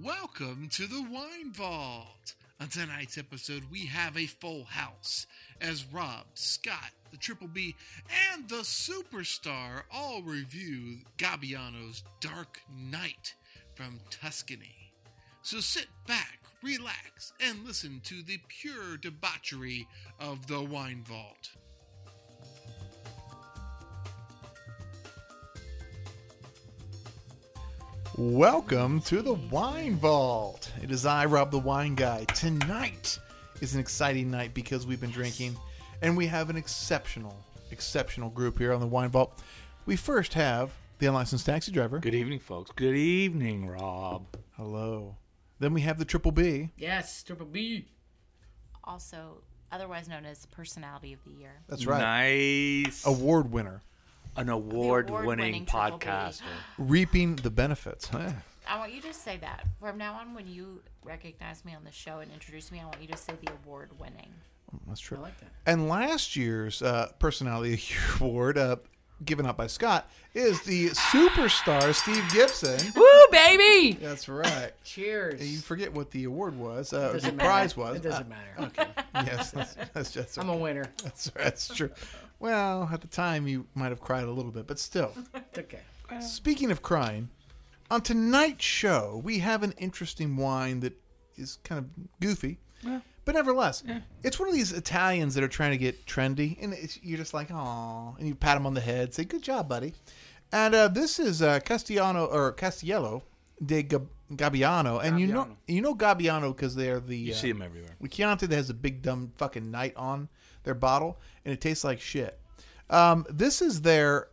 Welcome to the Wine Vault. On tonight's episode, we have a full house as Rob, Scott, the Triple B, and the Superstar all review Gabbiano's Dark Knight from Tuscany. So sit back, relax, and listen to the pure debauchery of the Wine Vault. Welcome to the Wine Vault. It is I, Rob the Wine Guy. Tonight is an exciting night because we've been drinking, and we have an exceptional group here on the Wine Vault. We first have the unlicensed taxi driver. Good evening, folks. Good evening, Rob. Hello. Then we have the Triple B. Yes, Triple B. Also, otherwise known as Personality of the Year. That's right. Nice. Award winner. An award-winning award-winning Triple B. podcaster. Reaping the benefits. I want you to say that. From now on, when you recognize me on the show and introduce me, I want you to say the award-winning. That's true. I like that. And last year's Personality of the Year award, given out by Scott, is the Superstar Steve Gibson. Woo, baby! That's right. Cheers. You forget what the award was, It the doesn't matter. prize was. It doesn't matter. Okay. Yes, that's just. I'm a winner. That's true. Well, at the time you might have cried a little bit, but still. It's okay. Speaking of crying, on tonight's show we have an interesting wine that is kind of goofy, but nevertheless, it's one of these Italians that are trying to get trendy, and you're just like, "Aw," and you pat him on the head, say, "Good job, buddy." And this is Castiello de Gabbiano, and you know Gabbiano because they're the You see them everywhere. the Chianti that has a big dumb fucking knight on their bottle, and it tastes like shit. This is their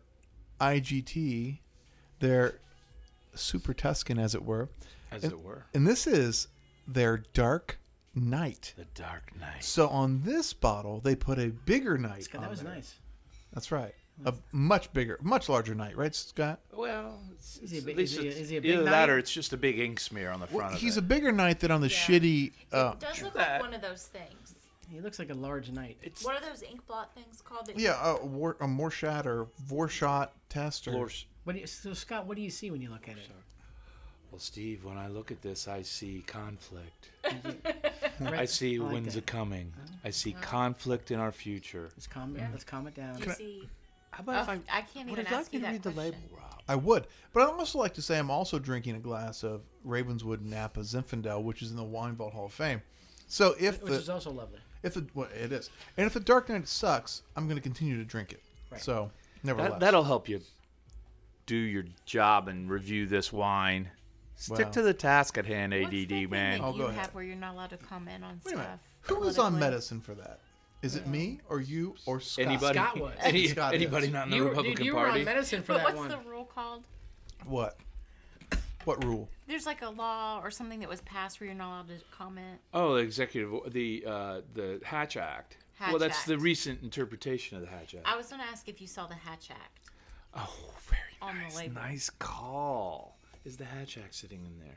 IGT, their Super Tuscan, as it were. And this is their Dark Knight. The Dark Knight. So on this bottle, they put a bigger knight on That was there. nice. That's right. A much bigger, much larger knight, right, Scott? Well, Is he a big- at least is he- it's is he a big either knight? that or it's just a big ink smear on the front Well, of he's it. a bigger knight than on the shitty... It does look like one of those things. He looks like a large knight. It's What are those ink blot things called? That yeah, a Morshot or Vorshot test. Or, So Scott, what do you see when you look at it? Well, Steve, when I look at this, I see conflict. Right? I see like winds that. are coming. I see conflict in our future. Let's calm it down. you see. How about Oh, if I can't would even you like ask you me to that read the question. label, Rob? I would. But I'd also like to say I'm also drinking a glass of Ravenswood Napa Zinfandel, which is in the Wine Vault Hall of Fame. So if Which is also lovely. well, it is. And if the Dark Knight sucks, I'm going to continue to drink it. Right. So, nevertheless. That'll help you do your job and review this wine. Stick Well. to the task at hand, What's the ADD, thing man. that Oh, you go have ahead. where you're not allowed to comment on Wait a minute. stuff? Who is on politically? medicine for that? Is it me or you or Scott? Anybody? Scott was. Scott anybody is. not in the You Republican were Party? on medicine for But that what's one. the rule called? What? What rule? There's like a law or something that was passed where you're not allowed to comment. Oh, the Hatch Act. Hatch Well, that's the Act. recent interpretation of the Hatch Act. I was going to ask if you saw the Hatch Act. Oh, very On the nice. label. Nice call. Is the Hatch Act sitting in there?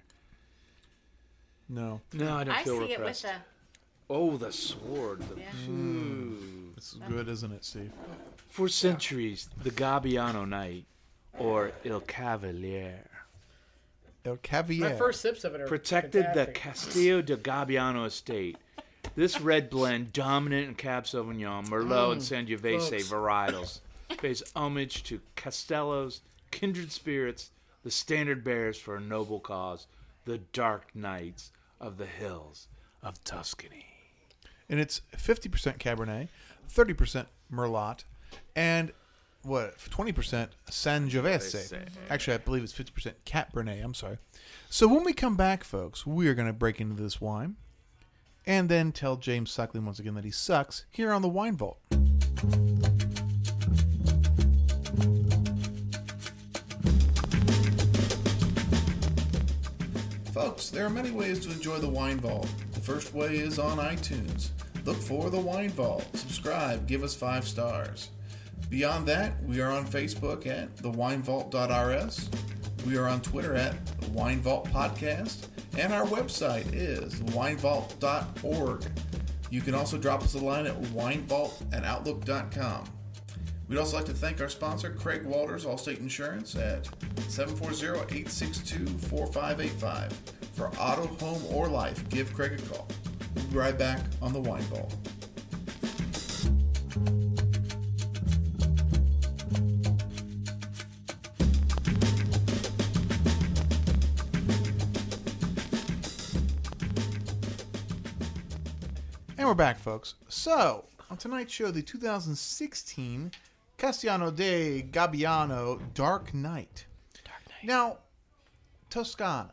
No. No, I don't I feel see repressed. it with Oh, the sword. Yeah. Ooh. This is good, isn't it, Steve? For centuries, the Gabbiano Knight, or Il Cavalier, El Caviar. My first sips of it are protected the fantastic. Castillo de Gabbiano estate. This red blend, dominant in Cab Sauvignon, Merlot, and Sangiovese folks. varietals, pays homage to Castello's kindred spirits, the standard bearers for a noble cause, the Dark Knights of the hills of Tuscany. And it's 50% Cabernet, 30% Merlot, and 20% Sangiovese. Actually, I believe it's 50% Cabernet. I'm sorry. So when we come back, folks, we are going to break into this wine and then tell James Suckling once again that he sucks here on the Wine Vault. Folks, there are many ways to enjoy the Wine Vault. The first way is on iTunes. Look for the Wine Vault. Subscribe. Give us 5 stars. Beyond that, we are on Facebook at thewinevault.rs. We are on Twitter at the Wine Vault Podcast. And our website is thewinevault.org. You can also drop us a line at winevault@outlook.com. We'd also like to thank our sponsor, Craig Walters, Allstate Insurance, at 740-862-4585 For auto, home, or life, give Craig a call. We'll be right back on the Wine Vault. And we're back, folks. So, on tonight's show, the 2016 Castellano de Gabbiano Dark Knight. Now, Toscana.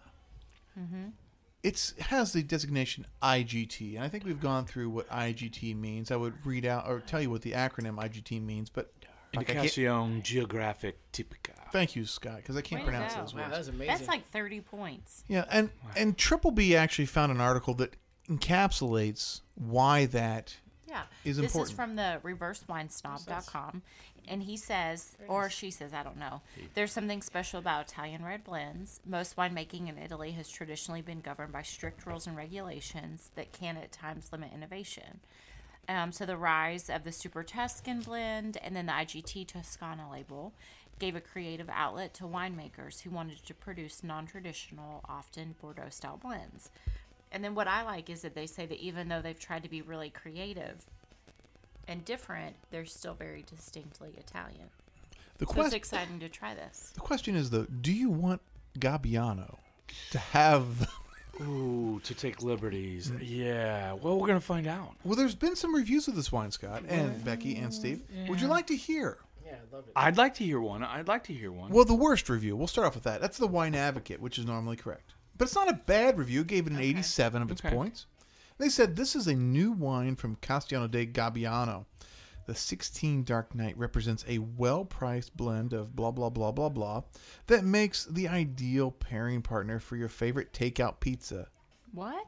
It has the designation IGT, and I think we've gone through what IGT means. I would read out or tell you what the acronym IGT means, but Indicación Geográfica Típica. Thank you, Scott, because I can't Way to pronounce go. those Wow, words. that was amazing. That's like 30 points. Yeah, and Triple B actually found an article that encapsulates why that Yeah. is This important. is from the reversewinesnob.com. And he says, or she says, I don't know, there's something special about Italian red blends. Most winemaking in Italy has traditionally been governed by strict rules and regulations that can at times limit innovation. So the rise of the Super Tuscan blend and then the IGT Toscana label gave a creative outlet to winemakers who wanted to produce non-traditional, often Bordeaux-style blends. And then what I like is that they say that even though they've tried to be really creative and different, they're still very distinctly Italian. The So it's question exciting to try this. the question is though, do you want Gabbiano to have? Ooh, to take liberties. Yeah. Well, we're gonna find out. Well, there's been some reviews of this wine, Scott and Becky and Steve. Would you like to hear? Yeah, I love it. I'd like to hear one. Well, the worst review. We'll start off with that. That's the Wine Advocate, which is normally correct. But it's not a bad review. It gave it an 87 of its points. They said this is a new wine from Castellano de Gabbiano. The 16 Dark Knight represents a well-priced blend of blah, blah, blah, blah, blah that makes the ideal pairing partner for your favorite takeout pizza. What?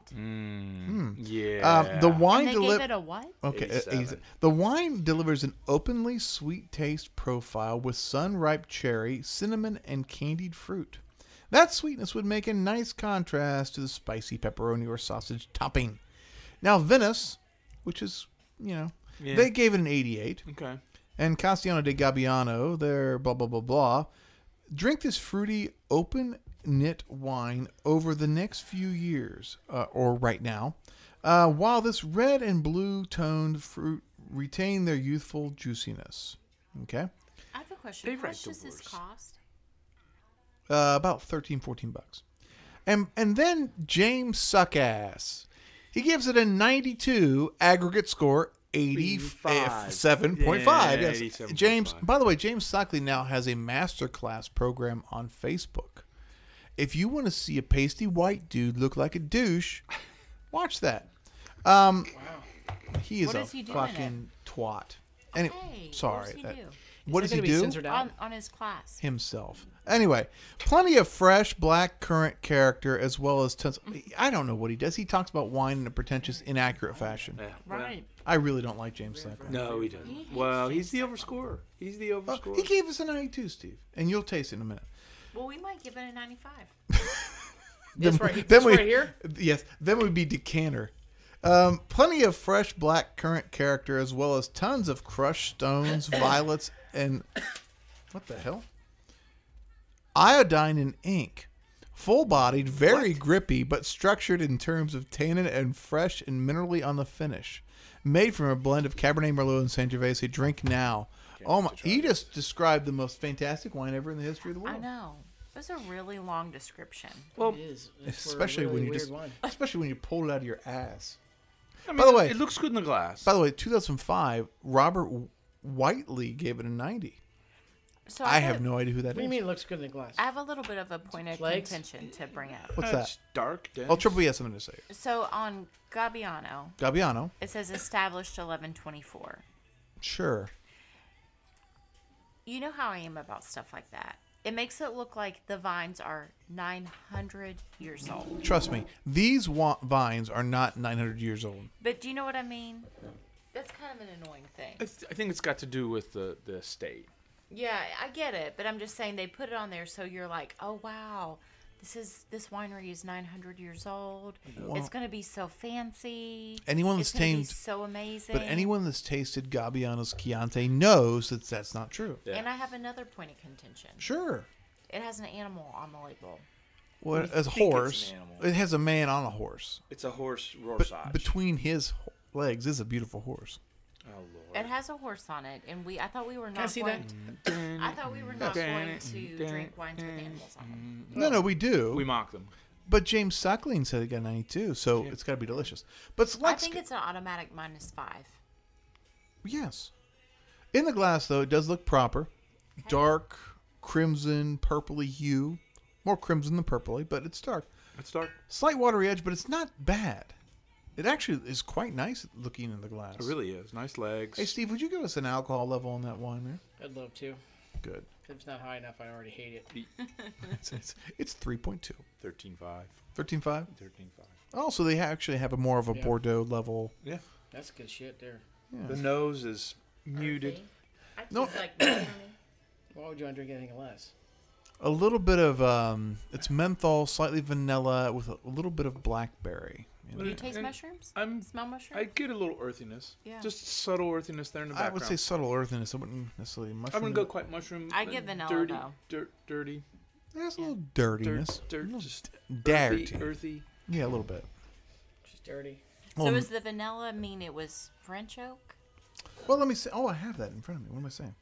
Yeah. The wine And they gave it a what? Okay, 87. the wine delivers an openly sweet taste profile with sun-ripe cherry, cinnamon, and candied fruit. That sweetness would make a nice contrast to the spicy pepperoni or sausage topping. Now, Venice, which is, they gave it an 88. Okay. And Castellano de Gabbiano, their blah, blah, blah, blah. Drink this fruity, open-knit wine over the next few years, or right now, while this red and blue-toned fruit retain their youthful juiciness. Okay? I have a question. They How write much does this divorce. cost? About $13-14. And then James Suckass. He gives it a 92 aggregate score, 87.5. Yeah, Yes. 87.5. James, by the way, James Suckley now has a masterclass program on Facebook. If you want to see a pasty white dude look like a douche, watch that. He is What a does he do in it? fucking twat. And Hey, sorry. what does he do? What Is does that he gonna be do? censored out? On his class. Himself. Anyway, plenty of fresh black currant character as well as tons. I don't know what he does. He talks about wine in a pretentious, inaccurate fashion. Yeah. Right. I really don't like James Suckley. No, he doesn't. Well, he's the overscorer. He's the overscorer. He gave us a 92, Steve, and you'll taste it in a minute. Well, we might give it a 95. This right here? Yes, then we'd be decanter. Plenty of fresh black currant character as well as tons of crushed stones, violets, and what the hell? Iodine and ink. Full-bodied, very grippy, but structured in terms of tannin and fresh and minerally on the finish. Made from a blend of Cabernet Merlot and Sangiovese. Drink now. Oh my! He just described the most fantastic wine ever in the history of the world. I know. It was a really long description. It is. It's for a Especially when really you weird just, wine. especially when you pull it out of your ass. I mean, By the way- it looks good in the glass. By the way, 2005, Robert Whiteley gave it a 90. So I have no idea who that What do you is. mean it looks good in the glass? I have a little bit of a point of Legs? contention to bring up. What's It's that? dark. Dense. Oh, Triple B has something to say. So on Gabbiano, Gabbiano, it says established 1124. sure. You know how I am about stuff like that. It makes it look like the vines are 900 years old. Trust me, these vines are not 900 years old. But do you know what I mean? That's kind of an annoying thing. I think it's got to do with the estate. Yeah, I get it, but I'm just saying they put it on there so you're like, oh wow, this winery is 900 years old. It's gonna be so fancy. Anyone it's that's gonna be tamed- so amazing. But anyone that's tasted Gabbiano's Chianti knows that that's not true. Yeah. And I have another point of contention. Sure. It has an animal on the label. What as a think it's an horse? animal. It has a man on a horse. It's a horse But Rorschach. between his legs is a beautiful horse. Oh Lord. It has a horse on it, and I thought we were Can I not see going. that? I thought we were not going to drink wines with animals on them. No, we do. We mock them. But James Suckling said it got 92, so it's got to be delicious. But I let's think it's an automatic -5. yes. In the glass, though, it does look proper. Dark, crimson, purpley hue. More crimson than purpley, but it's dark. Let's start. Slight watery edge, but it's not bad. It actually is quite nice looking in the glass. It really is. Nice legs. Hey, Steve, would you give us an alcohol level on that wine there? I'd love to. Good. If it's not high enough, I already hate it. It's 3.2. 13.5. 13.5? 13.5. Oh, so they actually have a more of a Yeah. Bordeaux level. Yeah. That's good shit there. The nose is muted. I No. taste like peppermint. Why would you want to drink anything less? A little bit of, it's menthol, slightly vanilla, with a little bit of blackberry. Do you taste mushrooms? I'm. Smell mushrooms? I get a little earthiness. Yeah. Just subtle earthiness there in the I background. would say subtle earthiness. I wouldn't necessarily mushroom. I wouldn't go quite mushroom. I get vanilla, dirty, though. Dirty. There's a little dirtiness. Dirt. A little Just dirty. earthy. Yeah, a little bit. She's dirty. So does the vanilla mean it was French oak? Well, let me say. Oh, I have that in front of me. What am I saying?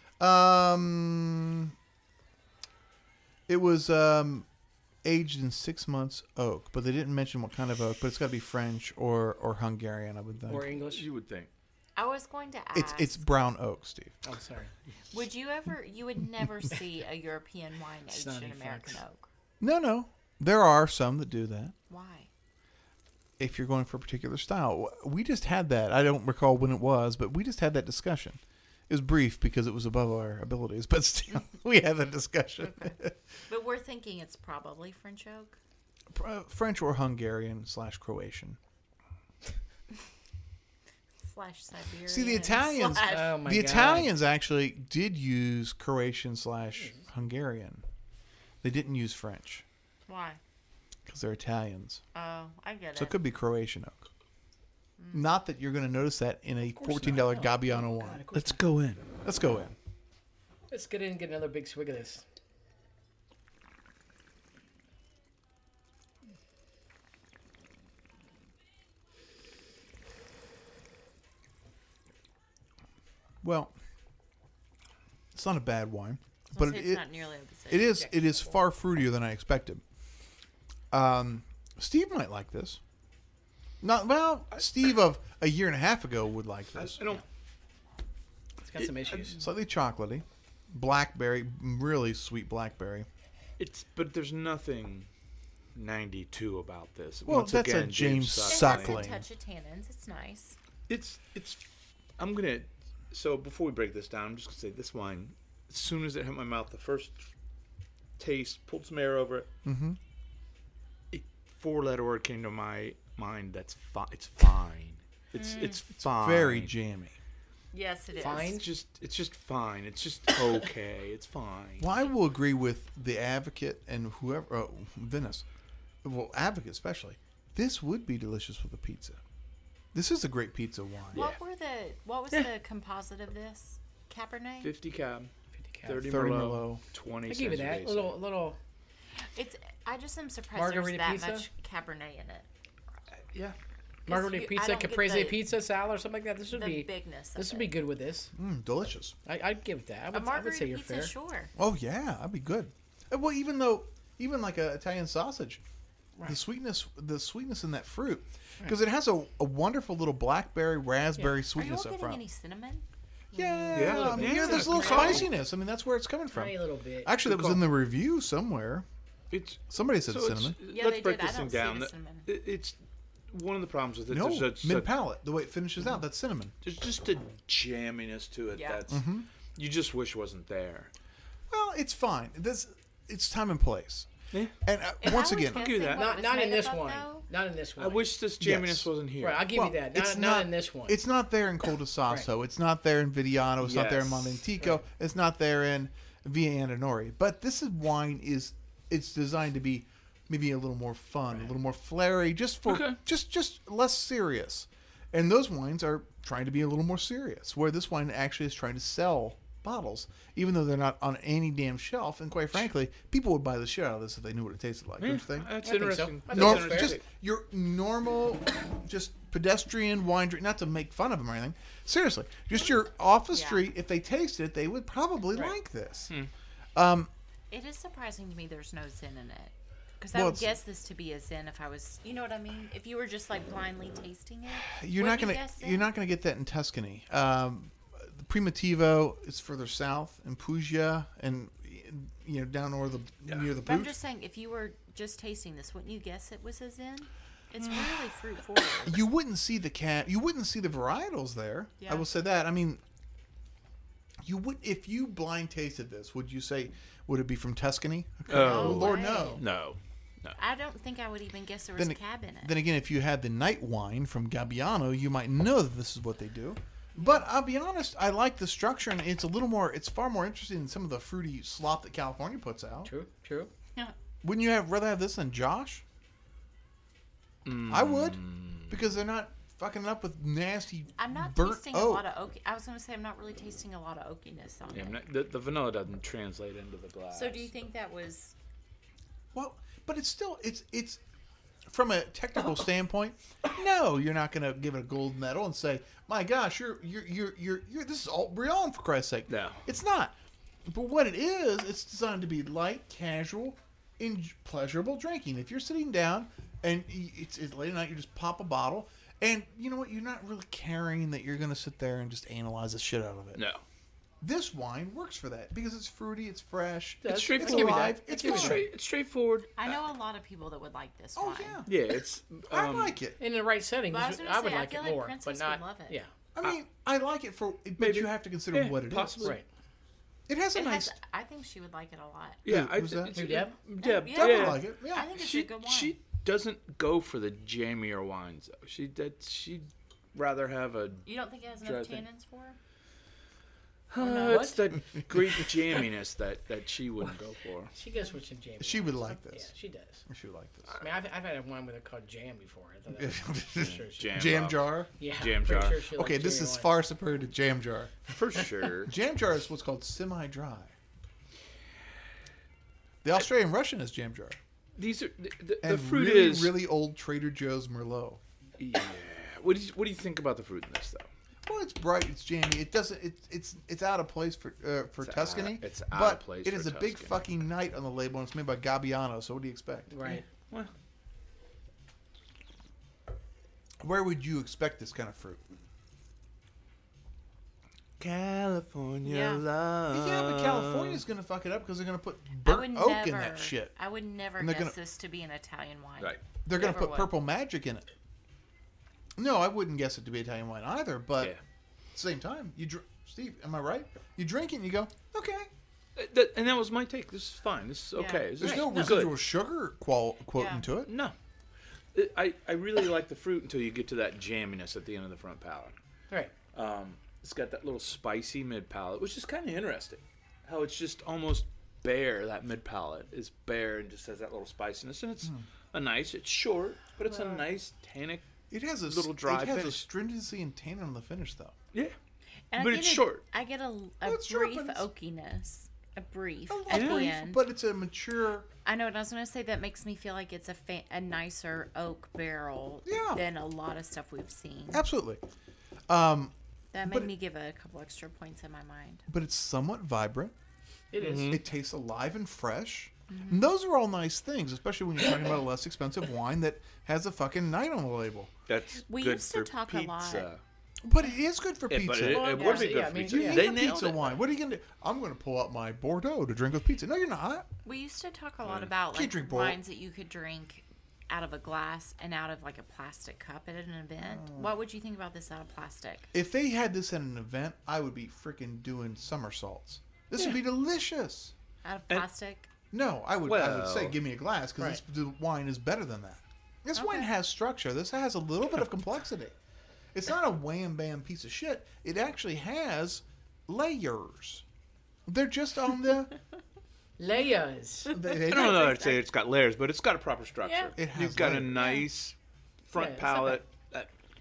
It was aged in 6 months oak, but they didn't mention what kind of oak. But it's got to be French or Hungarian, I would think. Or English. You would think. I was going to ask. It's brown oak, Steve. Oh, sorry. Would you ever? You would never see a European wine aged Snotty in American fucks. oak. No. There are some that do that. Why? If you're going for a particular style, we just had that. I don't recall when it was, but we just had that discussion. It was brief because it was above our abilities, but still, we had that discussion. But we're thinking it's probably French oak. French or Hungarian / Croatian. / Siberian. See, the Italians, / Oh my the God. Italians actually did use Croatian / Hungarian. They didn't use French Why? because they're Italians. Oh, I get So it. it could be Croatian oak. Not that you're going to notice that in a $14 Gabbiano wine. Let's go in. Let's go in. Let's get in and get another big swig of this. Well, it's not a bad wine, But but it's it not nearly the same. it is far fruitier than I expected. Steve might like this. Not well. Steve of a year and a half ago would like this. I don't. It's got some issues. Slightly chocolatey, blackberry, really sweet blackberry. But there's nothing 92 about this. Well, Once that's a again, James It Suckling. has a touch of tannins. It's nice. It's. I'm gonna. So before we break this down, I'm just gonna say this wine. As soon as it hit my mouth, the first taste pulled some air over it. Mm-hmm. A 4-letter word came to my mind. That's fine. It's fine. It's fine. Very jammy. Yes, it is. Fine. It's just fine. It's just okay. It's fine. Well, I will agree with the Advocate and whoever, Venice. Well, Advocate especially. This would be delicious with a pizza. This is a great pizza wine. What was the composite of this? Cabernet? 50 cab, 50 cal. 30 30 Merlot, Merlot. 20 I give you that. Sangiovese. Little. I just am surprised Margarita there's that pizza? much Cabernet in it. Yeah. Margarita I pizza, don't get caprese the- pizza, salad, or something like that. This would The be bigness of This would it. be good with this. Delicious. I'd give it that. I A would say margarita you're pizza, fair. sure. Oh yeah, that'd be good. Well, even like a Italian sausage, the sweetness in that fruit, because it has a wonderful little blackberry raspberry Are you all sweetness up getting front. any cinnamon? Yeah, I mean, yeah, there's a little good call. spiciness. I mean, that's where it's coming from. Tiny little bit. Actually, that was in the review somewhere. It's Somebody said so cinnamon. Yeah, let's they break did. I this thing don't see down. the cinnamon. It's one of the problems with it. No, There's mid palate. The way it finishes out, that's cinnamon. there's just a jamminess to it Yeah. that's you just wish wasn't there. Well, it's fine. It's time and place. Yeah. And If once I was again, give you guessing that. what it Not was not in made this up of, one. though, Not in this one. I wish this jamminess Yes. wasn't here. Right, I'll give well, you that. it's Not in this one. It's not there in Col de Sasso. It's not there in Vidiano. It's not there in Yes. Montantico. Right. It's not there in Via Antinori. But this wine it's designed to be maybe a little more fun, a little more flary, just for Okay. just less serious. And those wines are trying to be a little more serious, where this wine actually is trying to sell bottles, even though they're not on any damn shelf. And quite frankly, people would buy the shit out of this if they knew what it tasted like. Don't you think? That's I think so. interesting. I think That's that's fair. interesting. Just your normal, just pedestrian wine drink. Not to make fun of them or anything. Seriously, just your off the Yeah. street. If they taste it, they would probably Right. like this. It is surprising to me there's no Zin in it. Because Well, I would it's- guess this to be a Zin if I was, you know what I mean? If you were just like blindly tasting it. You're not wouldn't you gonna guess Zin? you're not gonna get that in Tuscany. The Primitivo is further south in Puglia and down near the But I'm boot. just saying, if you were just tasting this, wouldn't you guess it was a Zin? It's really fruit forward. You wouldn't see you wouldn't see the varietals there. I Yeah. will say that. I mean, you would if you blind tasted this. Would you say would it be from Tuscany? Oh, Lord, way. no. No. I don't think I would even guess there was Then, cab in it. then again, if you had the night wine from Gabbiano, you might know that this is what they do. But I'll be honest, I like the structure, and it's it's far more interesting than some of the fruity slop that California puts out. True. Wouldn't you rather have this than Josh? I would, because they're not fucking it up with nasty I'm not burnt tasting oak. a lot of oak. I was going to say I'm not really tasting a lot of oakiness on Yeah, it. the vanilla doesn't translate into the glass. So do you think that was? Well, but it's still it's from a technical standpoint. No, you're not going to give it a gold medal and say, "My gosh, you're this is all Brion for Christ's sake." No. It's not. But what it is, it's designed to be light, casual, pleasurable drinking. If you're sitting down and it's late at night, you just pop a bottle, and you know what? You're not really caring that you're going to sit there and just analyze the shit out of it. No. This wine works for that because it's fruity, it's fresh, It's it's straightforward. alive, it's It's fun. it's straightforward. I know a lot of people that would like this Oh wine. yeah, Yeah, it's. I like it. In the right setting, But I was I, gonna would say, I like feel it like more, Princess but not. would love it. Yeah. I mean, I like it but Maybe. you have to consider Yeah, what it is. possibly. Right. It has a It nice. has, I think she would like it a lot. Yeah, Who's that? Who, Deb? Deb. Yeah. Deb Yeah. would like it. Yeah. I think it's She a good wine. she doesn't go for the jammier wines though. She'd rather have a. You don't think it has enough Dry thing. tannins for her? It's that great jamminess that she wouldn't go for. She goes with some jam. She would like Yeah, this. she does. She would like this. I mean, I've had a wine with her called Jam before. I thought that was for sure. Jam up. jar. Yeah, Jam pretty jar. Sure she Okay, likes this jammy is wine. far superior to jam jar. For sure. Jam jar is what's called semi-dry. The Australian Russian is jam jar. These are the And fruit really, is really old Trader Joe's Merlot. Yeah. What do you think about the fruit in this though? Well, it's bright, it's jammy. It doesn't. It's out of place for Tuscany. it's out of but place it for is a big Tuscany. fucking night on the label, and it's made by Gabbiano. So what do you expect? Right. Well, Where would you expect this kind of fruit? California Yeah. love. Yeah, but California's gonna fuck it up because they're gonna put I burnt would oak never, in that shit. I would never And they're guess gonna- this to be an Italian wine. Right. They're gonna Never put would. purple magic in it. No, I wouldn't guess it to be Italian wine either. But Yeah. at the same time, Steve, am I right? You drink it and you go, okay. And that was my take. This is fine. This is Yeah. okay. This There's is no good. residual sugar quoting Yeah. to it. No. I really like the fruit until you get to that jamminess at the end of the front palate. Right. It's got that little spicy mid palate, which is kind of interesting. How it's just almost bare. That mid palate is bare and just has that little spiciness, and it's it's short, but it's a nice tannic. It has a Little dry It has a finish. stringency and tannin on the finish, though. Yeah, And but I it's get a- short. I get a it's short, brief but it's- oakiness. A brief A at the brief, end. but it's a mature. I know, and I was going to say that makes me feel like it's a nicer oak barrel Yeah. than a lot of stuff we've seen. Absolutely. That made but- me give it a couple extra points in my mind. But it's somewhat vibrant. It is. It tastes alive and fresh. And those are all nice things, especially when you're talking about a less expensive wine that has a fucking night on the label. That's We good used to for talk a pizza. lot. But it is good for Yeah, pizza. but it Well, would be yeah, good I for mean, pizza. You yeah. need They a nailed pizza it. wine. What are you gonna do? I'm gonna pull out my Bordeaux to drink with pizza. No, you're not. We used to talk a lot about Can't like drink Bordeaux. wines that you could drink out of a glass and out of like a plastic cup at an event. What would you think about this out of plastic? If they had this at an event, I would be freaking doing somersaults. This would be delicious. Out of And- plastic? No, I would say Well- give me a glass because the wine is better than that. This wine Okay. has structure. This has a little bit of complexity. It's not a wham bam piece of shit. It actually has layers. They're just on the. Layers. They I don't know. I'd say it's got layers, but it's got a proper structure. Yeah. It has You've got a layers. nice front Yeah, it's not palate that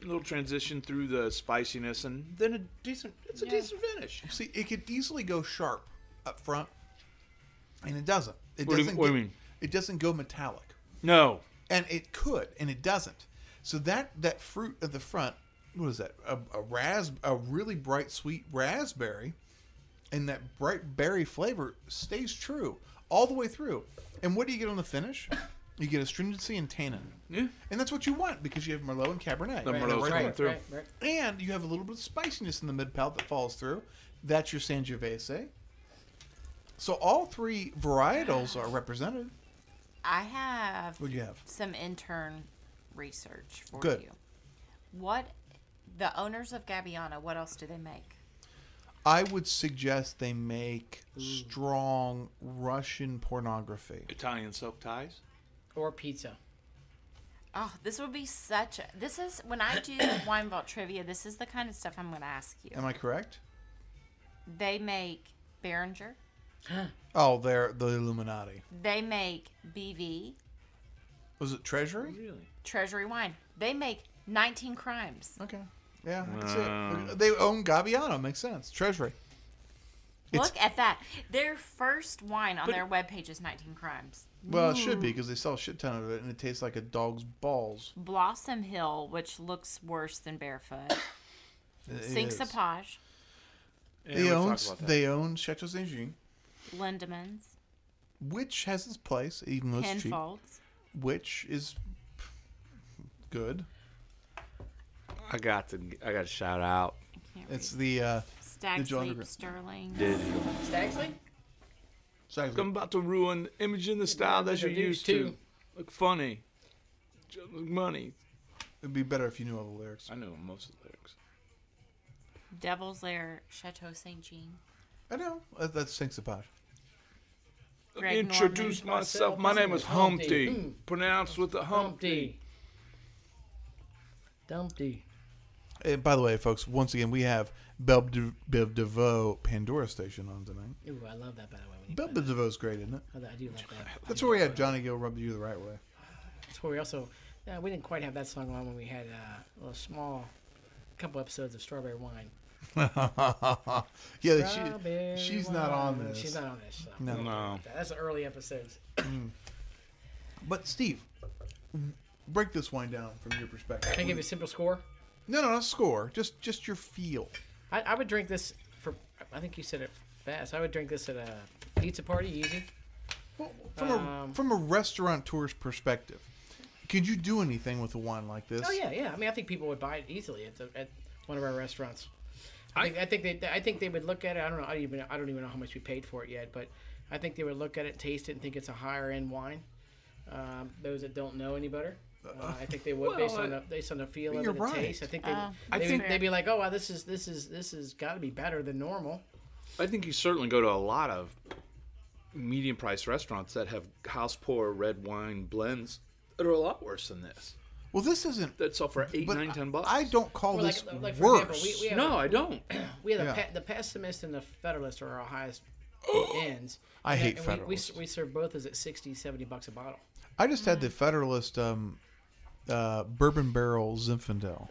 A little transition through the spiciness, and then a decent finish. See, it could easily go sharp up front, and it doesn't. What do you mean? It doesn't go metallic. No. And it could, and it doesn't. So that fruit at the front, what is that? A really bright sweet raspberry, and that bright berry flavor stays true all the way through. And what do you get on the finish? You get astringency and tannin. Yeah. And that's what you want because you have Merlot and Cabernet. The Merlot's right coming there. through. Right. And you have a little bit of spiciness in the mid palate that falls through. That's your Sangiovese. So all three varietals are represented. I have What do you have? some intern research for Good. you. What the owners of Gabbiano, what else do they make? I would suggest they make strong Russian pornography. Italian silk ties. Or pizza. Oh, this would be such a... This is... When I do Wine Vault trivia, this is the kind of stuff I'm going to ask you. Am I correct? They make Behringer. Oh, they're the Illuminati. They make BV, Was it Treasury? Really? Treasury Wine. They make 19 Crimes. Okay. Yeah, that's it. They own Gabbiano. Makes sense. Treasury. Look at that. Their first wine on their webpage is 19 Crimes. Well, it should be because they sell a shit ton of it and it tastes like a dog's balls. Blossom Hill, which looks worse than Barefoot. It Cinq is. Sapage. They own Chateau Saint Jean, Lindemans. which has its place, even though it's cheap. Penfolds. Which is good. I got to shout out. Can't It's read. the Stag John Sleep Gr- Sterling. Stagsley? Saxby. I'm about to ruin the image and the style that you're used to. Look funny. Look money. It'd be better if you knew all the lyrics. I know most of the lyrics. Devil's Lair, Chateau Saint Jean. I know. That's Cinq Sapage. Greg Introduce Norman. myself. My name is Humpty. Humpty. Pronounced with a Humpty. Dumpty. And by the way, folks, once again, we have Belle de Vaux Pandora Station on tonight. Ooh, I love that, by the way. When you Belle play de that. Vaux's great, isn't it? I do love that. That's where we had Johnny Gill rub you the right way. That's where we also... we didn't quite have that song on when we had a little small... couple episodes of Strawberry Wine. Yeah, Strawberry she's not on wine. this. She's not on this. So. No. That's the early episodes. But Steve, break this wine down from your perspective. Can I give you a simple score? No, not score. Just your feel. I would drink this for... I think you said it fast. I would drink this at a pizza party, easy. Well, from a restaurateur's perspective, could you do anything with a wine like this? Oh yeah. I mean, I think people would buy it easily at one of our restaurants. I think they would look at it. I don't know. I don't even know how much we paid for it yet, but I think they would look at it, taste it, and think it's a higher end wine. Those that don't know any better, I think they would based on the feel of you're it, the right. taste. I think think they'd be like, oh wow, this is got to be better than normal. I think you certainly go to a lot of medium priced restaurants that have house pour red wine blends that are a lot worse than this. Well, this isn't. That sell for $8, But $9, $10. I don't call Well, this like for worse. example, we have No, I don't. we have Yeah. the Pessimist and the Federalist are our highest ends. I hate And Federalist. We serve both as at $60-$70 a bottle. I just had the Federalist bourbon barrel Zinfandel.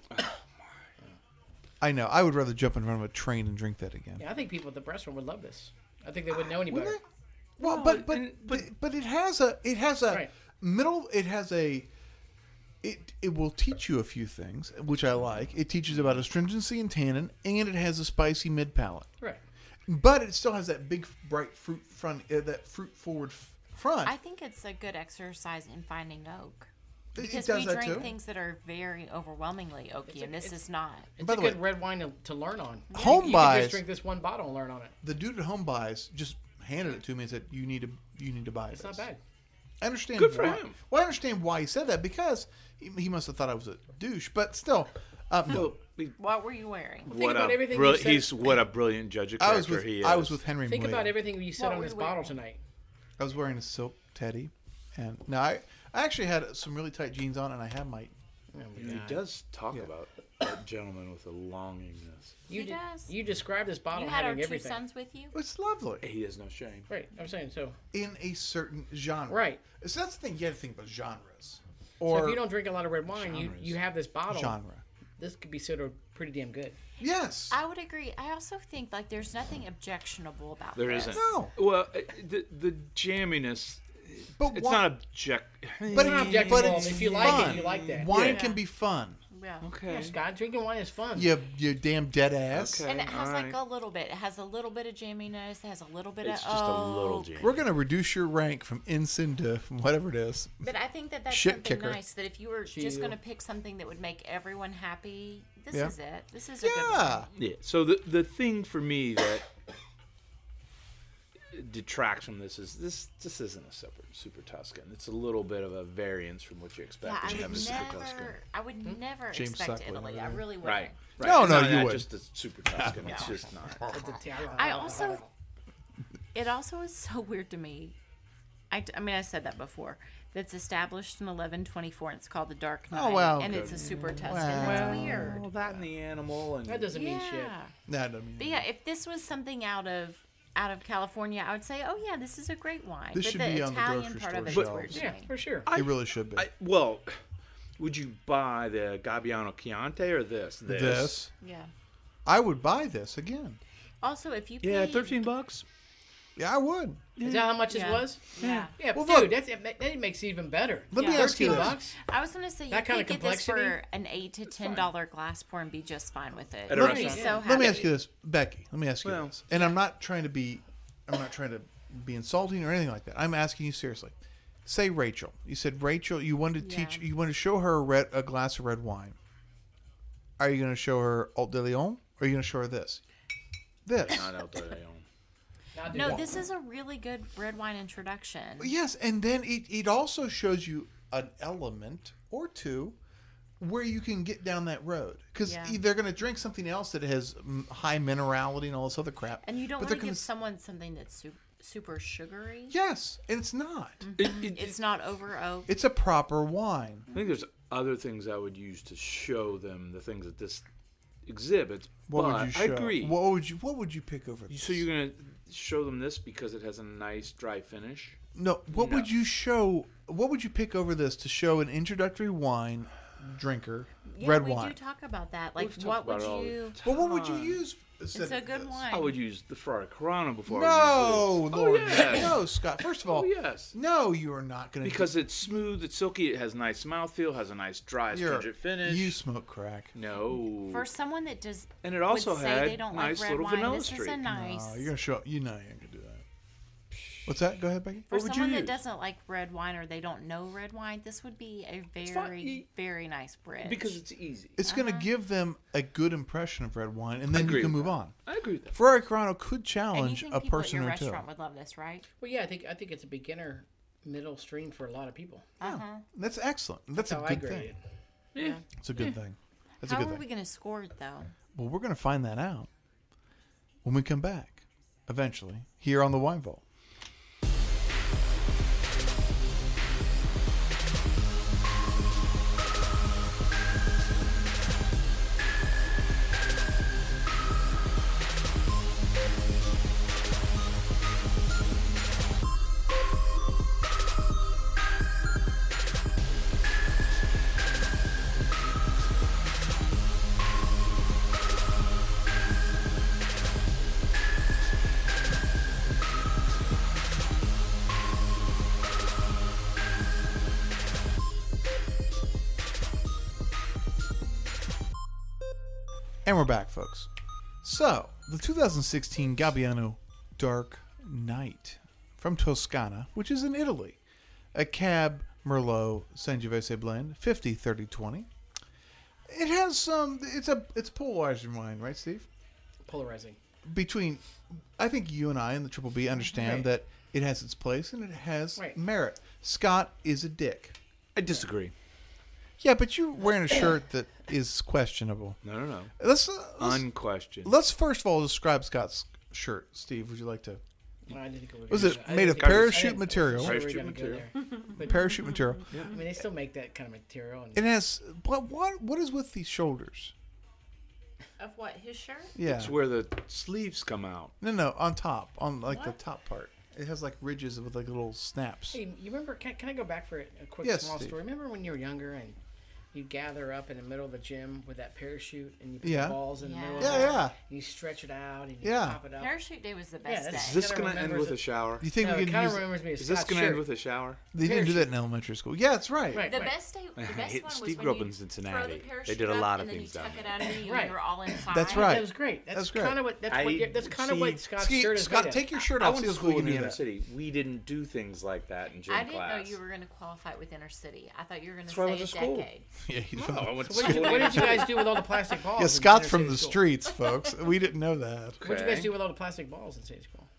I know. I would rather jump in front of a train and drink that again. Yeah, I think people at the restaurant would love this. I think they wouldn't know any better. Well, No, but it has a Right. middle. It has a. It will teach you a few things, which I like. It teaches about astringency and tannin, and it has a spicy mid palate. Right. But it still has that big bright fruit front, that fruit forward front. I think it's a good exercise in finding oak. It Because does we that drink too. things that are very overwhelmingly oaky, and this is not. It's By a the good way, red wine to learn on. Home you buys- can just drink this one bottle and learn on it. The dude at Home Buys just handed it to me and said, "You need to buy It's this." not bad. I understand. Good for why. him. Well, I understand why he said that because he must have thought I was a douche. But still, no. What were you wearing? What about a everything you said. what a brilliant judge of I character was with he is. I was with Henry. Think Malia. about everything you said What on were this you bottle wearing? tonight. I was wearing a silk teddy, and now I actually had some really tight jeans on, and I had my. Oh my He God. does talk Yeah. about that gentleman with a longingness. He does. You described this bottle You had our having two everything. sons with you? It's lovely He has no shame. Right. I'm saying so. in a certain genre. Right. So that's the thing. You got to think about genres, So or if you don't drink a lot of red wine, you Genres. have this bottle. genre. this could be sort of pretty damn good. Yes. I would agree. I also think like there's nothing objectionable about There this. isn't. No. Well, the jamminess. But It's why- not object. But, It's not objectionable, but it's if you like it, fun. you like that. Wine Yeah. can be fun. Yeah. Okay. Yeah, Scott, drinking wine is fun. You damn dead ass. Okay. And it has like alright. a little bit. It has a little bit of jamminess. It has a little bit It's of just a little oak. jam. We're gonna reduce your rank from ensign to whatever it is. But I think that that's Shit something kicker. nice. That if you were just Chill. going to pick something that would make everyone happy, this Yeah. is it. This is a good Yeah. one. Yeah. So the thing for me that detracts from this is this isn't a super Tuscan. It's a little bit of a variance from what you expect Yeah, when I you have would a super Tuscan. never. I would never James expect Suckling Italy. over I there. really would. Right. Right. No, And no, not you that, would. Just a super Tuscan. It's just not. I also. It also is so weird to me. I mean, I said that before. That's established in 1124. And it's called the Dark Knight. wow, and good. it's a super Tuscan. Wow. That's weird. Well, that and the animal and That doesn't mean shit. Yeah. That doesn't mean But yeah, if this was something out of California, I would say, oh yeah, this is a great wine. This but should the be on the Italian grocery part of it store is weird shelves. to Yeah, me. for sure. it really should be. well, would you buy the Gabbiano Chianti or this? This. Yeah. I would buy this again. Also, if you Yeah, pay, $13. Yeah, I would. Is that how much Yeah. it was? Yeah. Yeah, Well, dude, look. that makes it even better. Let me Yeah. ask you this. $13? I was gonna say you That could kind of get this for complexity? an $8 to $10 glass pour and be just fine with it. At a You'd be restaurant. so happy. Let me ask you this, Becky. Let me ask you Well- this. And I'm not trying to be insulting or anything like that. I'm asking you seriously. Say Rachel. You said Rachel. You wanted to teach. Yeah. You want to show her a glass of red wine. Are you going to show her Haut de Lyon? Or are you going to show her this? This. Not El de Leon. No, this is a really good red wine introduction. Yes, and then it also shows you an element or two where you can get down that road because Yeah. they're going to drink something else that has high minerality and all this other crap. And you don't but want they're to gonna give someone something that's super sugary. Yes, and it's not. It's not over oak. It's a proper wine. I think there's other things I would use to show them the things that this exhibits. What but would you show? I agree. What would you pick over this? So you're gonna show them this because it has a nice dry finish. No, what No. would you show? What would you pick over this to show an introductory wine drinker Yeah, red we wine? do talk about that. Like, We've talked what would about it all you? the Well, what would you time. use? It's a good wine. I would use the Ferrari Corona before. No, I would use Lord, this. Oh, yes. no, Scott. First of all, Oh yes. no, you are not going to Because it's smooth, it's silky, it has nice mouthfeel, has a nice dry, astringent finish. You smoke crack. No. For someone that does, And it also would say had they don't nice like red little wine, vanilla this is a streak. nice. You're going to show. You know you ain't going to do that. What's that? Go ahead, Becky. For What would you someone that use? doesn't like red wine or they don't know red wine, this would be a fine. very nice bridge. Because it's easy. It's going to give them a good impression of red wine, and then agree you can with move that. on. I agree with that. Ferrari Corano could and you challenge think a people person at your or two. restaurant would love this, right? Well, yeah, I think it's a beginner middle stream for a lot of people. That's excellent. That's That's how a I good grade thing. it. It's a good thing. That's a How good are thing. we going to score it though? Well, we're going to find that out when we come back, eventually, here on the Wine Vault. And we're back, folks. So, the 2016 Gabbiano Dark Knight from Toscana, which is in Italy. A Cab Merlot Sangiovese blend, 50-30-20. It has some, it's polarizing wine, right, Steve? Polarizing. Between, I think you and I and the Triple B understand Right. that it has its place and it has Right. merit. Scott is a dick. I disagree. Yeah, but you're wearing a shirt that is questionable. No. Let's Unquestioned. let's first of all describe Scott's shirt. Steve, would you like to? Well, I didn't think we were Was gonna it do that. I made didn't of think we were- parachute I didn't- material? I wasn't Parachute sure we were gonna go material. there. But, Parachute material. I mean, they still make that kind of material. And It has what is with these shoulders? Of what? His shirt? Yeah. It's where the sleeves come out. No, on top, on like the What? top part. It has like ridges with like little snaps. hey, you remember? Can I go back for a quick Yes, small Steve. story? Remember when you were younger and you gather up in the middle of the gym with that parachute, and you put Yeah. the balls in the middle of Yeah, it. yeah. You stretch it out, and you Yeah. pop it up. Parachute day was the best that's- Is day. this kinda going to end remembers with a it. shower? Do you think No, we it can kind use of remembers me of Is this Scott's going to end shirt. with a shower? They didn't do that in elementary school. Yeah, that's right. Right. The best day, the best one Steve was grew when up in you Cincinnati. throw the parachute They did a up lot of and then things you down tuck it there. out of you Right. and you're all inside. That's right. That was great. That's That's great. kind of what. That's kind of see, what Scott's Ski- shirt is Scott, made of. take your shirt I off. went See to if we school can in the do inner that. city. We didn't do things like that in gym I didn't class. know you were going to qualify with inner city. I thought you were going to That's why I say went a to school. decade. Yeah, you No, don't. I went to What did, school. you, what did you guys do with all the plastic balls? Yeah, in Scott's inner from city the school? streets, folks. We didn't know that. What did you guys Okay. do with all the plastic balls in city school?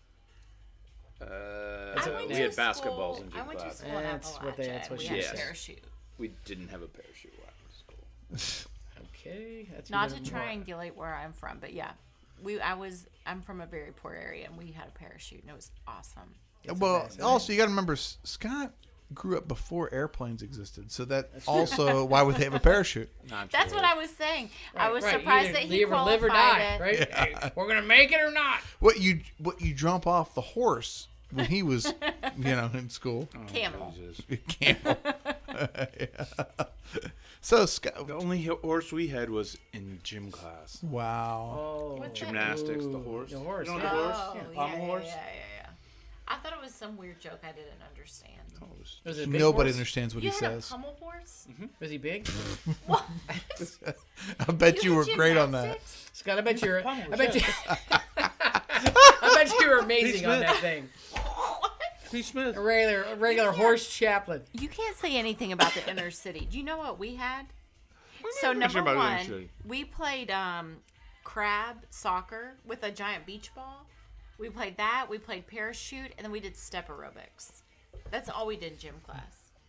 I went we to had school- basketballs in I gym went to class. school in That's what they- Appalachia, that's what and we she had said. a parachute. We didn't have a parachute while I was in school. Okay, that's Not to even more. triangulate where I'm from, but yeah, I'm from a very poor area, and we had a parachute, and it was awesome. It's Well, the best. also you got to remember, Scott grew up before airplanes existed, so that also why would they have a parachute? Not That's true. what I was saying. I was Right, surprised either that he live or live or qualified die, it. right? Hey, we're gonna make it or not. What you jump off the horse when he was, in school? Camel. Jesus. Camel. Yeah. So Scott, The only horse we had was in gym class. wow. Oh, What's that? Gymnastics, the Ooh, horse. the horse, You know yeah. the horse? Oh, Yeah, pommel horse? Yeah. I thought it was some weird joke I didn't understand. Oh, it was- Was it a big Nobody horse? understands what You he had a says. pommel horse? Was he big? What? I bet you had were great on that. gymnastics? Scott, I bet you were. Pommel, I bet you. yeah. I bet you were amazing on Smith. that thing. Steve Smith. A regular horse chaplain. You can't say anything about the inner city. Do you know what we had? So Actually, number about the inner one, city. we played crab soccer with a giant beach ball. We played that. We played parachute, and then we did step aerobics. That's all we did in gym class.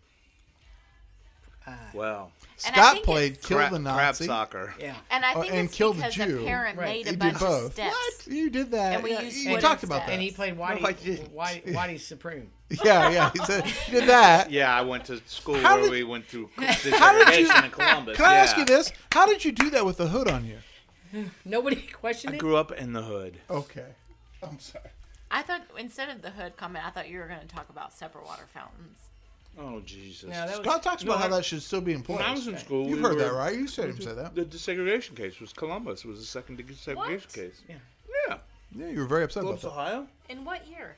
Well, And I Scott think played it's- Kill the crab Nazi. soccer. Yeah. And I think and it's kill the because Jew. a parent Right. made He a did bunch both. of steps. What? You did that. And we Yeah, used you wooden talked about steps. that. And he played I Whitey, didn't. Whitey Supreme. Yeah. He said you did that. Yeah, I went to school How where did- we went through How did you? segregation in Columbus. Can I ask Yeah. you this? How did you do that with the hood on you? Nobody questioned I it. grew up in the hood. Okay. I'm sorry. I thought instead of the hood comment, I thought you were going to talk about separate water fountains. Oh, Jesus. No, that was, Scott talks about No, how I- that should still be in place. When I was in school, You've we heard were- that, right? You said him say that. The desegregation case was Columbus. It was the second desegregation What? case. Yeah. Yeah. Yeah, you were very upset about Columbus, that. Ohio? In what year?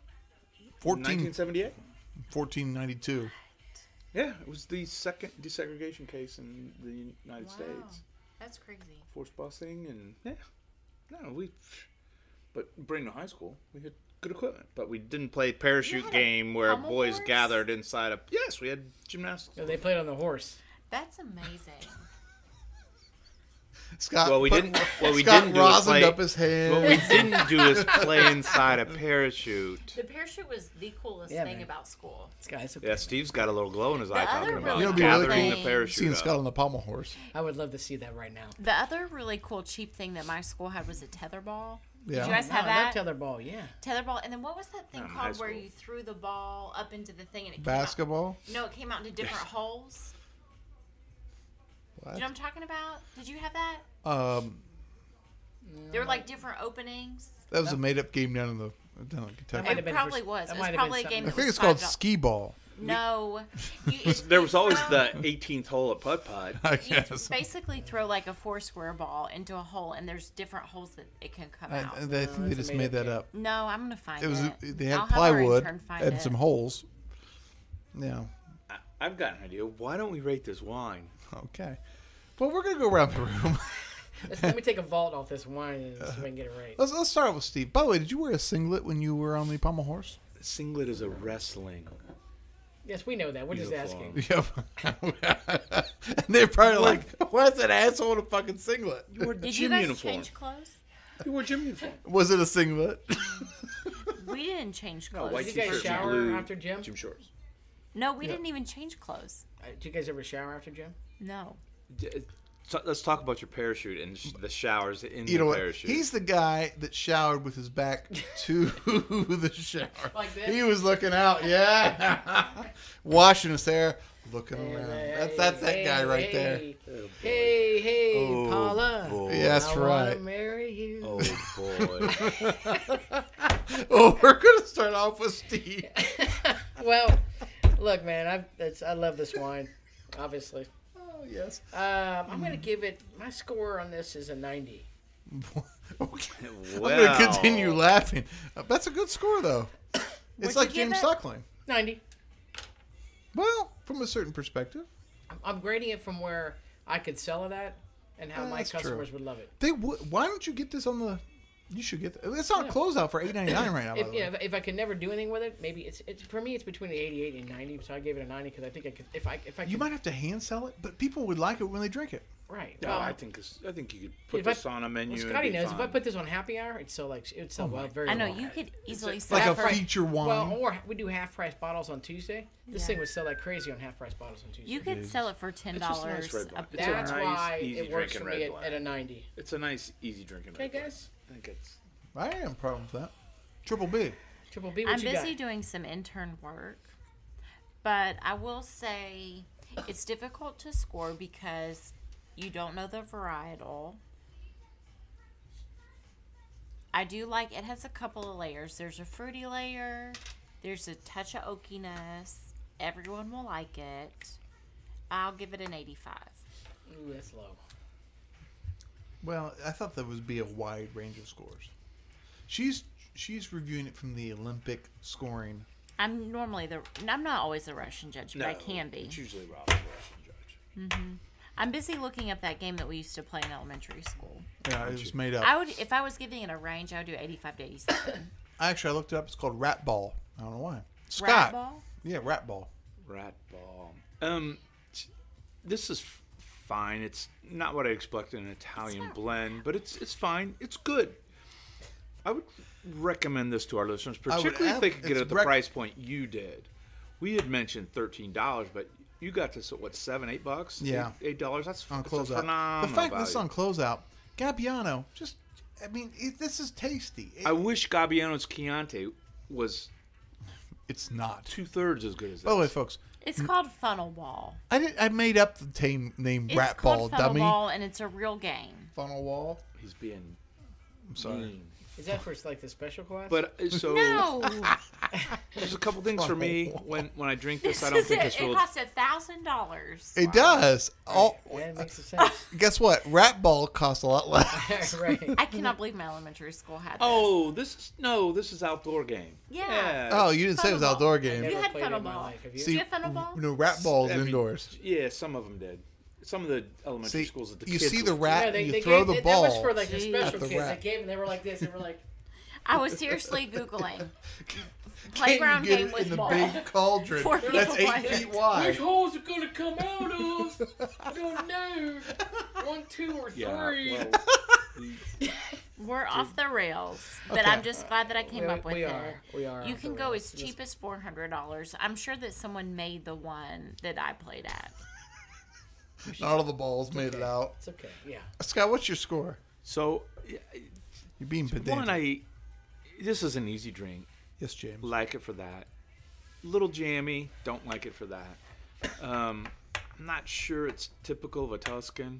1978. 1492. Yeah, it was the second desegregation case in the United Wow. States. That's crazy. Forced busing and but Brigham High School, we had good equipment, but we didn't play parachute had a game where pommel boys horse? gathered inside a. Yes, we had gymnastics. they played on the horse. That's amazing. Scott. Well, we put- didn't. What we Scott didn't do is rosined play. up his hand. What we didn't do is play inside a parachute. The parachute was the coolest Yeah, thing man. about school. This guy's okay. Yeah, Steve's got a little glow in his eye The talking other about really cool gathering the thing- parachute. Seeing up. Scott on the pommel horse. I would love to see that right now. The other really cool cheap thing that my school had was a tetherball. Yeah. Did you guys No, have that? tetherball, yeah. Tetherball, and then what was that thing Not in high called where school. you threw the ball up into the thing and it Basketball. Came out, no, it came out into different holes. What? You know what I'm talking about? Did you have that? Um, There were like different openings. that was a made-up game down in That might Kentucky. have It been probably for- was. that It might was have probably a been game. I that think was it's called $5. skee ball. No, There was always throw- the 18th hole at putt putt. I You guess. basically throw like a 4-square ball into a hole, and there's different holes that it can come out. I think they it's just a made that made-up up. No, I'm gonna find It was it. they had I'll have our plywood intern find and it. some holes. Yeah. I've got an idea. Why don't we rate this wine? Okay. Well, we're gonna go around the room. Let me take a vault off this wine and see if I can get it right. Let's start with Steve. By the way, did you wear a singlet when you were on the pommel horse? Singlet is a wrestling. Yes, we know that. We're just Uniform. asking. Yep. And they're probably like, "Why's that asshole in a fucking singlet?" You wore Did gym you guys uniform. change clothes? You wore gym uniform. Was it a singlet? We didn't change clothes. white Did you guys t-shirt and shower blue after gym? Gym shorts. No, we didn't even change clothes. Did you guys ever shower after gym? No. Let's talk about your parachute and the showers in You know the what? parachute. He's the guy that showered with his back to the shower. Like this? He was looking out, yeah, washing his hair, looking around. That's that guy right there. Hey, Oh, Paula. boy. Yeah, that's I wanna right. marry you. Oh boy. Oh, we're gonna start off with Steve. Well, look, man, I love this wine, obviously. Yes. I'm going to give it, my score on this is a 90. Okay. Well. I'm going to continue laughing. That's a good score, though. It's What'd like you give James it? Suckling. 90. Well, from a certain perspective. I'm grading it from where I could sell it at and how my That's true. customers would love it. Why don't you get this on the... You should get... It's on closeout for $8.99 right now, by the way. If I can never do anything with it, maybe it's for me it's between an 88 and 90. So I gave it a 90 because I think I could if I You could, might have to hand sell it, but people would like it when they drink it. right. No, Well, I think you could put if I- this on a menu. well, and Scotty be knows if I fine. put this on happy hour, it'd sell very I know well. you could easily sell Like it a for, feature wine. Well, or we do half price bottles on Tuesday. This Yeah. thing would sell like crazy on half price bottles on Tuesday. you could sell it for $10 It's just a nice red wine. a It's a That's nice, why easy it works for drinking me red wine. at a 90. It's a nice, easy drinking. Okay, red wine. guys. I think it's. I am problem with that. Triple B. Triple B, what I'm you busy got? doing some intern work, but I will say it's difficult to score because you don't know the varietal. I do like it has a couple of layers. There's a fruity layer, there's a touch of oakiness. Everyone will like it. I'll give it an 85. Ooh, that's low. Well, I thought there would be a wide range of scores. She's reviewing it from the Olympic scoring. I'm not always the Russian judge, but I can be. It's usually Rob's the Russian judge. I'm busy looking up that game that we used to play in elementary school. Yeah, it was made up. If I was giving it a range, I would do 85 to 87. Actually, I looked it up. It's called Rat Ball. I don't know why. Scott. Rat ball? Yeah, Rat Ball. Rat ball. This is fine. It's not what I expected in an Italian blend, but it's fine. It's good. I would recommend this to our listeners, particularly if they could get it at the price point you did. We had mentioned $13, but you got this at what, $7-8? Yeah. $8. That's On that's a closeout. phenomenal The fact value. this is on closeout, Gabbiano, this is tasty. I wish Gabbiano's Chianti was It's not. 2/3 as good as this. By the way, folks, It's called Funnel Ball. I made up the name It's Rat called Ball, Funnel dummy. Ball, and it's a real game. Funnel Wall. He's being I'm sorry. mean. Is that for like the special class? But so No, there's a couple things for me when I drink this. this I don't is think it. it's It real. costs $1,000. It does. yeah, it makes sense. Guess what? Rat Ball costs a lot less. Right. I cannot believe my elementary school had this. Oh, this is outdoor game. Yeah. Oh, you didn't say it was Funnel outdoor Ball. game. You Never had played it Funnel in my Ball. life. Have you? Do you have Funnel Ball? No, Rat Ball's I mean, indoors. Yeah, some of them did. Some of the elementary See, schools that the you kids see the would- rat, Yeah, and they you throw gave, the that ball. was for like the Jeez. special At the kids. rat. They came and they were like this. They were like, I was seriously Googling. Can Playground you get game it with in the ball. big cauldron? For That's people 8 playing. feet wide. which hole's it gonna come out of? I don't know. 1, 2, or 3. Yeah, well, We're off the rails, but Okay. I'm just glad that I came up with we it. are. We are. You off can the go rails. as cheap as $400. I'm sure that someone made the one that I played at. Not all the balls made it out. It's okay. Yeah. Scott, what's your score? so You're being one, pedantic. this is an easy drink. Yes, James. Like it for that. Little jammy. Don't like it for that. I'm not sure it's typical of a Tuscan.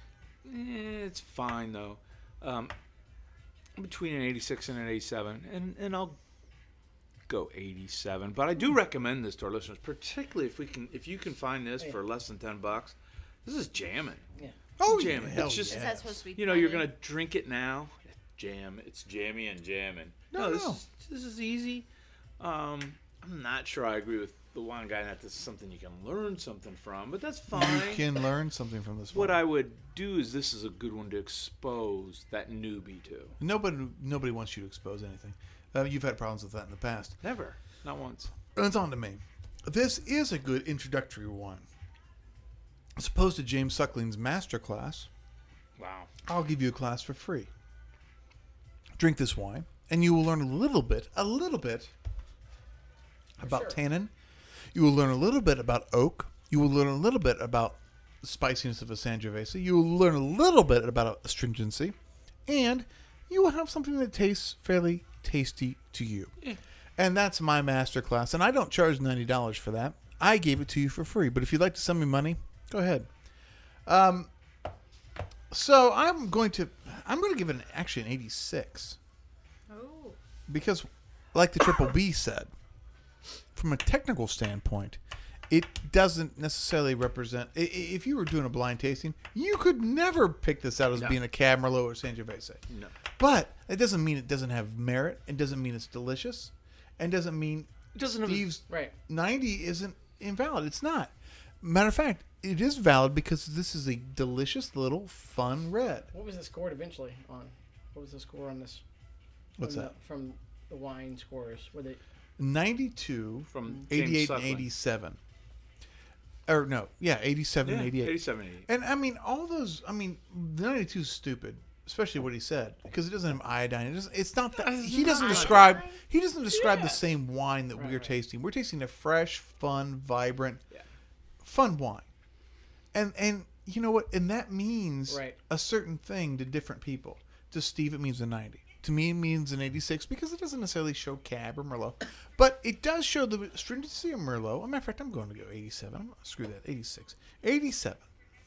It's fine though. Between an 86 and an 87, and I'll go 87. But I do recommend this to our listeners, particularly if you can find this for less than $10. This is jamming. Yeah. Oh, jamming. hell It's just Is that supposed to be you're funny? gonna drink it now. Jam. It's jammy and jamming. No. This is easy. I'm not sure I agree with the one guy that this is something you can learn something from, but that's fine. You can learn something from this What one. I would do is this is a good one to expose that newbie to. Nobody wants you to expose anything. You've had problems with that in the past. Never. Not once. It's on to me. This is a good introductory one. As opposed to James Suckling's masterclass, Wow. I'll give you a class for free. Drink this wine, and you will learn a little bit about tannin. You will learn a little bit about oak. You will learn a little bit about the spiciness of a Sangiovese. You will learn a little bit about astringency, and you will have something that tastes fairly tasty to you. And that's my masterclass, and I don't charge $90 for that. I gave it to you for free, but if you'd like to send me money, go ahead. So I'm going to give it an 86 Oh. because, like the Triple B said, from a technical standpoint, it doesn't necessarily represent. If you were doing a blind tasting, you could never pick this out as being a Cab Merlot or Sangiovese. No. But it doesn't mean it doesn't have merit. It doesn't mean it's delicious. And doesn't mean It doesn't have Steve's Right. 90 isn't invalid. It's not. Matter of fact, it is valid because this is a delicious little fun red. What was the score eventually on? What was the score on this? What's From that? from the wine scores? Were they 92, from 88, James and Suckling. 87. Or no, yeah, 87 and 88. 87 and 88. And I mean, all those. I mean, the 92 is stupid, especially what he said, because it doesn't have iodine. It's not that he doesn't describe. He doesn't describe the same wine that we're tasting. We're tasting a fresh, fun, vibrant, fun wine, and you know what? And that means Right. a certain thing to different people. To Steve, it means a 90. To me, it means an 86 because it doesn't necessarily show Cab or Merlot, but it does show the stringency of Merlot. As a matter of fact, I'm going to go 87. I'm going to screw that. 86, 87.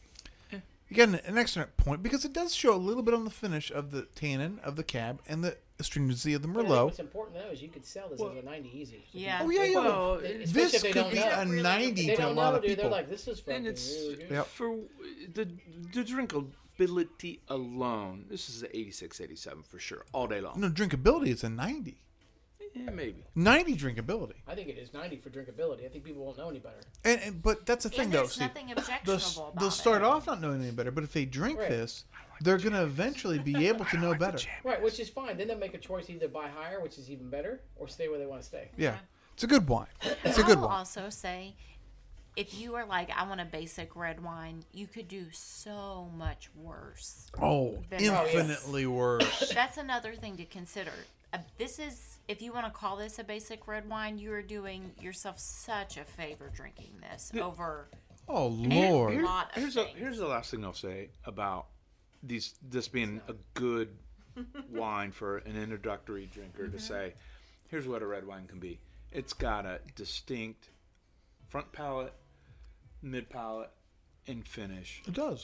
You got an excellent point because it does show a little bit on the finish of the tannin of the Cab and the astringency of the But I think Merlot. what's important to know is you could sell this as a 90 easy. Yeah. Oh yeah, yeah. Well, Especially This if they could don't be know. a 90 They to a don't lot know, of dude. people. They're like, this is fucking And it's really good. Yep. for the drinkability alone. This is an 86, 87 for sure, all day long. No drinkability. It's a 90. Yeah, maybe. 90 drinkability. I think it is 90 for drinkability. I think people won't know any better. And but that's the thing And though, there's Steve. nothing objectionable about They'll start it. off not knowing any better, but if they drink Right. this, they're going to eventually be able to know better. Right, which is fine. Then they'll make a choice either buy higher, which is even better, or stay where they want to stay. Yeah, it's a good wine. It's a I good will wine. also say, if you are like, I want a basic red wine, you could do so much worse. Oh, Then- infinitely worse. That's another thing to consider. This is, if you want to call this a basic red wine, you are doing yourself such a favor drinking this over Oh a Lord. lot of Here's things. the last thing I'll say about this being a good wine for an introductory drinker to say, here's what a red wine can be. It's got a distinct front palate, mid palate, and finish. It does.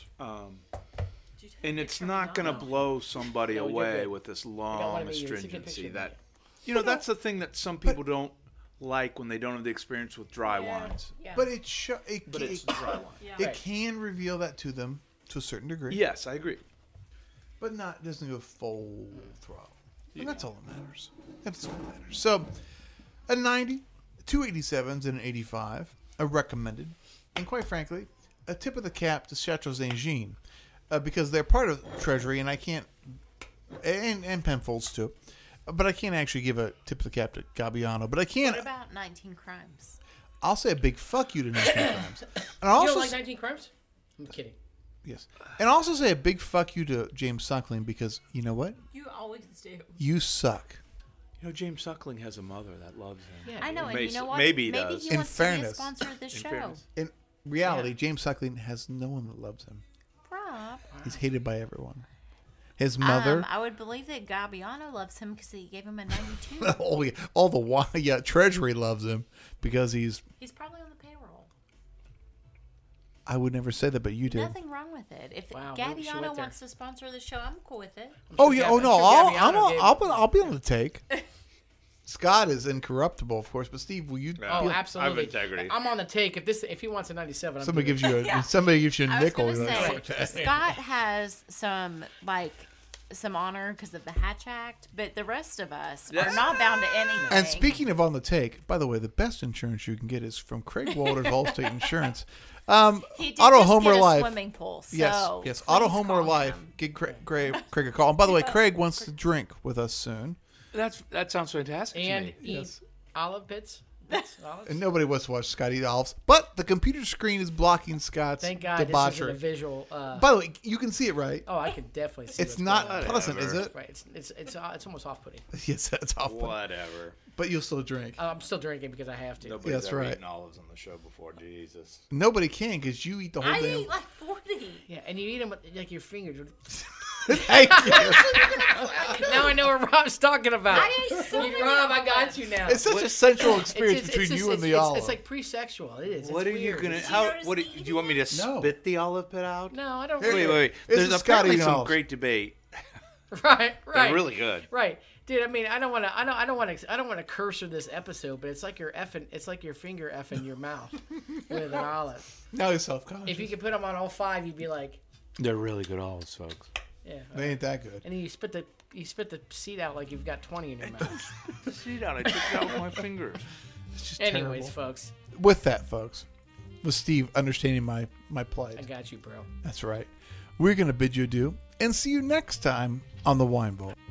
And it's not going to blow somebody No, you're away good. with this I got long one of you. Take a picture astringency of that me. you know that's the thing that some people don't like when they don't have the experience with dry wines. Yeah. But it But it's dry wine. Yeah. it can reveal that to them to a certain degree. Yes, I agree. But not doesn't go full throttle. And that's all that matters. That's all that matters. So a 90, 287s and an 85 are recommended. And quite frankly, a tip of the cap to Chateau Zangine. Because they're part of Treasury and I can't and Penfolds too. But I can't actually give a tip of the cap to Gabbiano. But I can What about 19 Crimes? I'll say a big fuck you to 19 Crimes. And I You also don't like 19 Crimes? I'm kidding. yes. And I'll also say a big fuck you to James Suckling because you know what? You always do. You suck. You know, James Suckling has a mother that loves him. Yeah, I know, and Maybe- you know what? maybe he does. he In wants to be a fairness. sponsor of this show. fairness. In reality, James Suckling has no one that loves him. Rob. He's hated by everyone. His mother. I would believe that Gabbiano loves him because he gave him a 92. Oh yeah, all the while, yeah. Treasury loves him because he's. He's probably on the payroll. I would never say that, but you did. Nothing wrong with it. If Wow, she went Gabbiano there. wants to sponsor the show, I'm cool with it. Oh sure yeah. Gab- Oh I'm no. sure I'll, Gabbiano gave- I'll be on the take. Scott is incorruptible, of course, but Steve, will you? Yeah. Oh, I have absolutely. integrity. I'm on the take. If he wants a 97, I'm Somebody good. gives you a somebody gives you a I was nickel. going to you're say, like, okay. Scott has some honor because of the Hatch Act, but the rest of us are not bound to anything. And speaking of on the take, by the way, the best insurance you can get is from Craig Walters of Allstate Insurance. he did Auto just Home get or a Life. swimming pool. So Yes. Auto please Home call or Life. him. Give Craig a call. And by the way, Craig wants to drink with us soon. That sounds fantastic And to me. eat olive bits. Olives? And nobody wants to watch Scott eat olives. But the computer screen is blocking Scott's Thank God this isn't debauchery. a visual. By the way, you can see it, right? Oh, I can definitely see. It's what's not going on. pleasant, is it? Right. It's almost off-putting. Yes, it's off. Whatever. But you'll still drink. I'm still drinking because I have to. Nobody's That's ever right. eaten olives on the show before. Jesus. Nobody can because you eat the whole I damn. eat like 40. Yeah, and you eat them with like your fingers. Thank you. Now I know what Rob's talking about. I ate so many Rob, I olives. got you now. It's such a sensual experience between you and the olive. It's like pre-sexual. It is. What It's are you weird. gonna? It's- How? notice What? me Do you want me to No. spit the olive pit out? No, I don't. Here- Wait. This There's is apparently Scott eating some olives. great debate Right. They're really good. Right, dude. I mean, I don't want to curse her this episode, but it's like your finger effing your mouth with an olive. Now he's self-conscious. If you could put them on all 5, you'd be like, They're really good olives, folks. yeah. They ain't that good. And then you spit the seed out like you've got 20 in your mouth. See that? I took it out with my fingers. It's just Anyways, terrible. folks, With that, folks, with Steve understanding my plight. I got you, bro. That's right. We're going to bid you adieu and see you next time on the Wine Vault.